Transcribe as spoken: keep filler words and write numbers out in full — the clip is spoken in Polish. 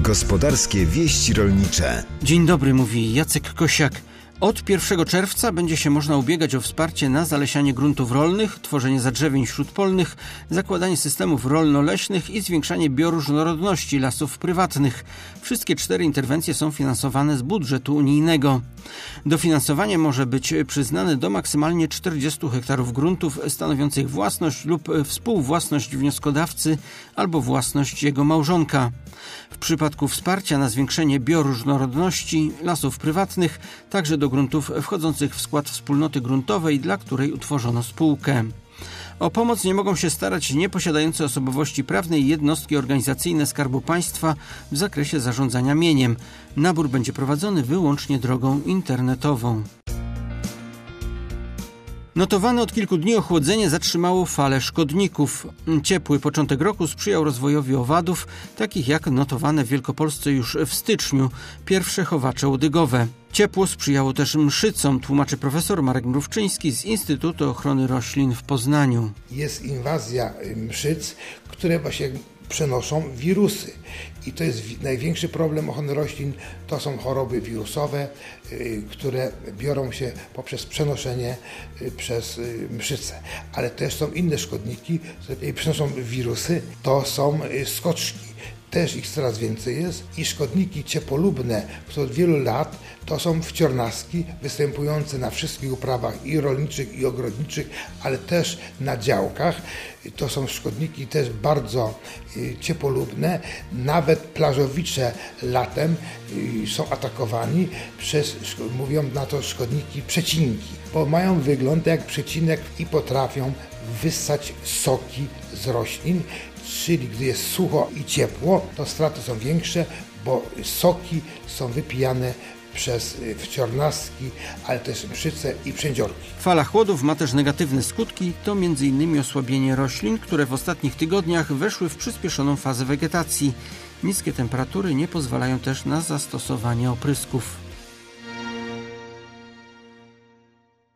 Gospodarskie wieści rolnicze. Dzień dobry, mówi Jacek Kosiak. Od pierwszego czerwca będzie się można ubiegać o wsparcie na zalesianie gruntów rolnych, tworzenie zadrzewień śródpolnych, zakładanie systemów rolno-leśnych i zwiększanie bioróżnorodności lasów prywatnych. Wszystkie cztery interwencje są finansowane z budżetu unijnego. Dofinansowanie może być przyznane do maksymalnie czterdziestu hektarów gruntów stanowiących własność lub współwłasność wnioskodawcy albo własność jego małżonka. W przypadku wsparcia na zwiększenie bioróżnorodności lasów prywatnych także do gruntów wchodzących w skład wspólnoty gruntowej, dla której utworzono spółkę. O pomoc nie mogą się starać nieposiadające osobowości prawnej jednostki organizacyjne Skarbu Państwa w zakresie zarządzania mieniem. Nabór będzie prowadzony wyłącznie drogą internetową. Notowane od kilku dni ochłodzenie zatrzymało falę szkodników. Ciepły początek roku sprzyjał rozwojowi owadów, takich jak notowane w Wielkopolsce już w styczniu, pierwsze chowacze łodygowe. Ciepło sprzyjało też mszycom, tłumaczy profesor Marek Mrówczyński z Instytutu Ochrony Roślin w Poznaniu. Jest inwazja mszyc, które właśnie przenoszą wirusy. I to jest największy problem ochrony roślin. To są choroby wirusowe, które biorą się poprzez przenoszenie przez mszyce. Ale też są inne szkodniki, które przenoszą wirusy. To są skoczki. Też ich coraz więcej jest i szkodniki ciepłolubne, które od wielu lat to są wciornastki występujące na wszystkich uprawach i rolniczych, i ogrodniczych, ale też na działkach. To są szkodniki też bardzo ciepłolubne. Nawet plażowicze latem są atakowani przez, mówią na to szkodniki przecinki, bo mają wygląd jak przecinek i potrafią wyssać soki z roślin. Czyli gdy jest sucho i ciepło, to straty są większe, bo soki są wypijane przez wciornastki, ale też mszyce i przędziorki. Fala chłodów ma też negatywne skutki, to między innymi osłabienie roślin, które w ostatnich tygodniach weszły w przyspieszoną fazę wegetacji. Niskie temperatury nie pozwalają też na zastosowanie oprysków.